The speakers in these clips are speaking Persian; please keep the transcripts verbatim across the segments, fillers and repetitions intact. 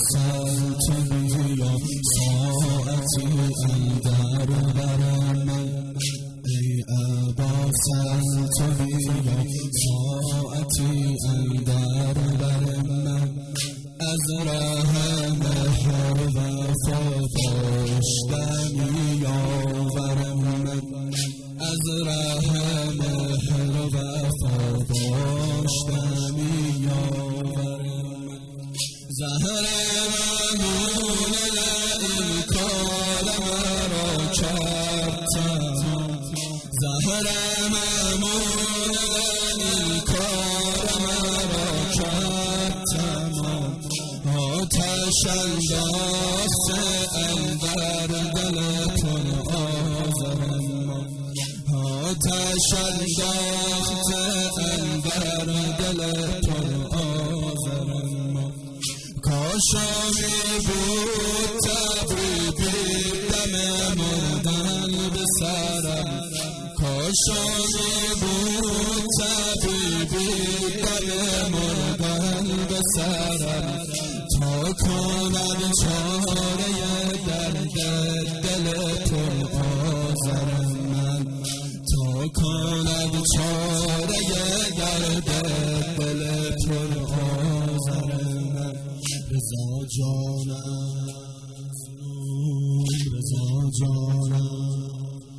وصل تو بیا ساعتی اندر بر من ای ابوالفضل تو بیا ساعتی اندر بر من از ره مهر و وفا داشتمی یاورم من از ره مهر و وفا داشتمی یاورم من زهر ممنون این کار مرا کردم زهر ممنون این کار مرا کردم آتش انداخته اندر دل پر آذرم آتش انداخته اندر دل پر آذرم کاشانی بود تبریبی دم مردن به سرم کاشانی بود تبریبی دم مردن به سرم تا کند چاره درد دل پر آذرم من تا کند چاره درد دل پر آذرم من رضا جانم رضا جانم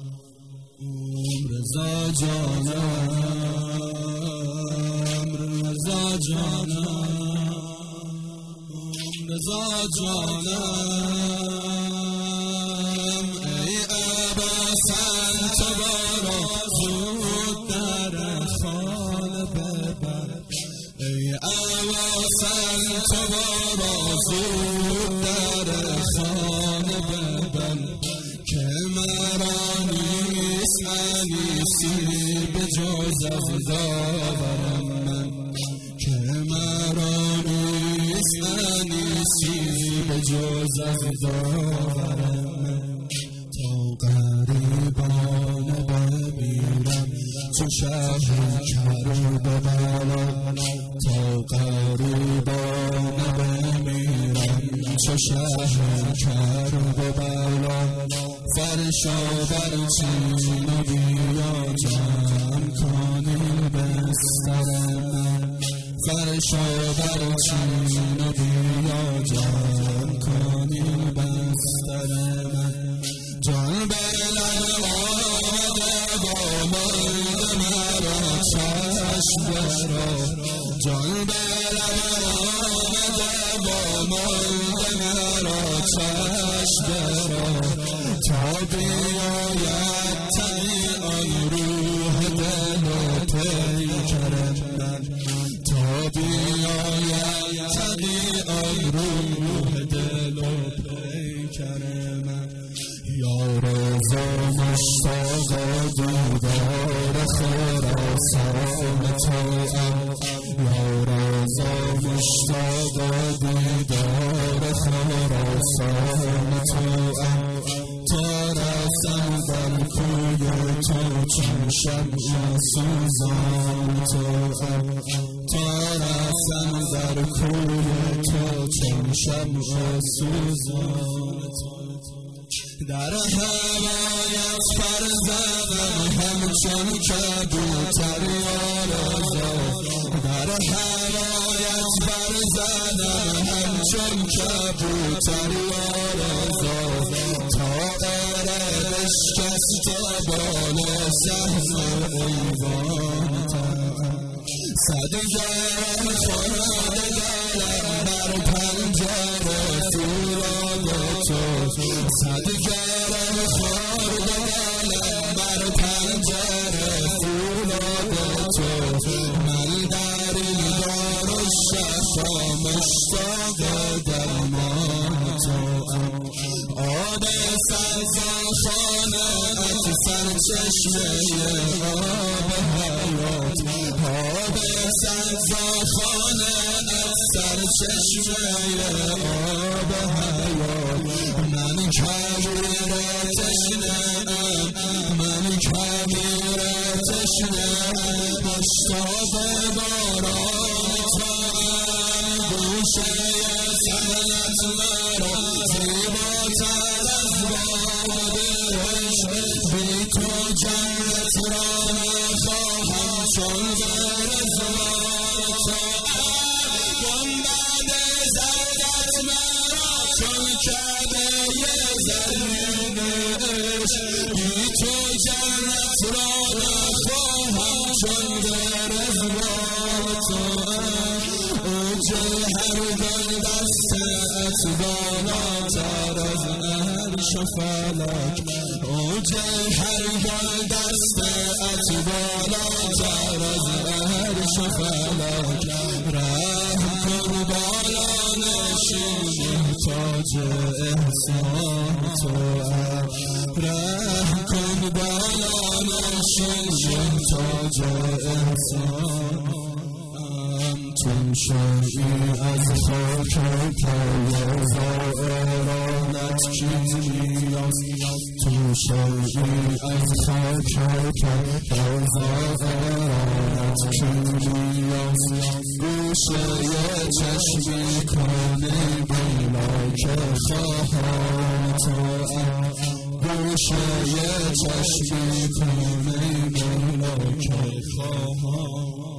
رضا جانم رضا جانم رضا جانم ای ابوالفضل تو برو زود در خانه ببر ای ابوالفضل تو برو زود در خانه ببر که مرا نیست انیسی به جز از داورم من که مرا نیست انیسی به جز از داورم من تا غریبانه بمیرم چو شهر کرد بالا تا غریبانه بمیرم چو شهر کرد بالا فرشا بر چین و بیا جمع کنی بستر من فرشا بر چین و بیا جمع کنی بستر من جان بلن آمده با مرد مرا چشم برا جان بلن آمده با مرد مرا چشم برا تا بیاید تنی آن روح دل و پیکر من تا بیاید تنی آن روح دل و پیکر من یا رضا مشتاق دیدار خراسان توام یا رضا مشتاق دیدار خراسان توام تا رفتم در کوی تو چون شمع سوزان توام تا رفتم در کوی تو چون شمع سوزان در هوایت پر زدم همچون کبوتر یا رضا در هوایت پر زدم همچون کبوتر یا رضا تا اره بشکست بال صحن ایوان صد گرم خورد دلم بر پنجره فولاد تو صد گرم خورد دلم بر پنجره فولاد تو من در این دار و شفا مشتاق درمان توام آب سرزاخانه ات سرچشمه آب حیات آب سرزاخانه ات سرچشمه آب حیات من کبیر تشنه من کبیر تشنه مشتاق باران توام گوشه سنت چون در ازوار توام گنبد زردت مرا چون کعبه زرینش بی تو جنت را نخواهم چون در ازوار توام اوج هرگل دستت بالاتر از عرش و فلک اوج هرگل دستت بالاتر از عرش و فلک رحم کن بالا نشین محتاج احسان توام رحم کن بالا نشین محتاج احسان تو شایی از خاک پای زائرانت کی نیاز تو شایی از خاک پای زائرانت کی نیاز گوشه چشمی کنی بینا که خواهم توام گوشه چشمی کنی بینا که خواهم